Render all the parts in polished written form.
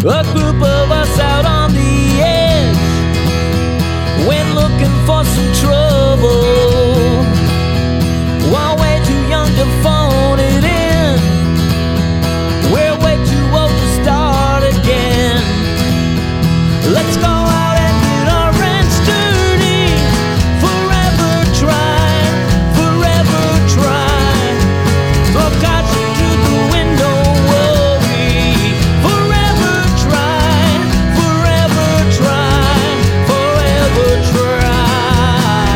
A group of us out on the edge, went looking for some trouble, while way too young to phone it in. We're way too old to start again. Let's go out and get our rents dirty. Forever try, forever try. Throw caution to the window, worry. Forever try, forever try, forever try.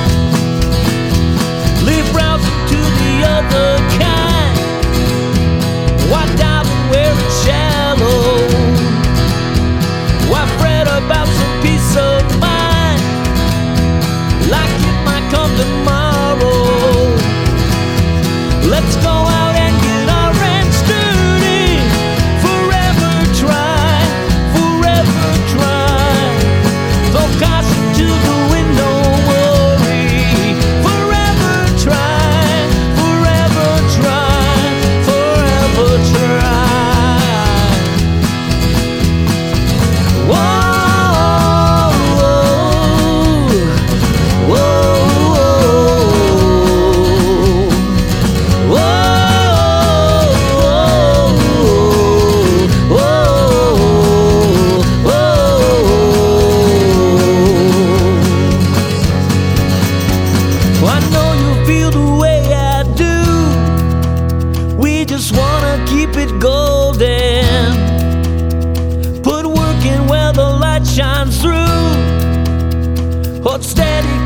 Leave browsing to the other kind. Why diving where it's shallow? Why fret about some peace of mind, like it might come tomorrow? Let's go out and get our rents dirty. Forever try, forever try. Throw caution to the window, worry. Forever try, forever try, forever try. Whoa, whoa, whoa, whoa, whoa, whoa. I know you feel the way I do. We just wanna keep it golden. Put work in where the light shines through. Hold steady,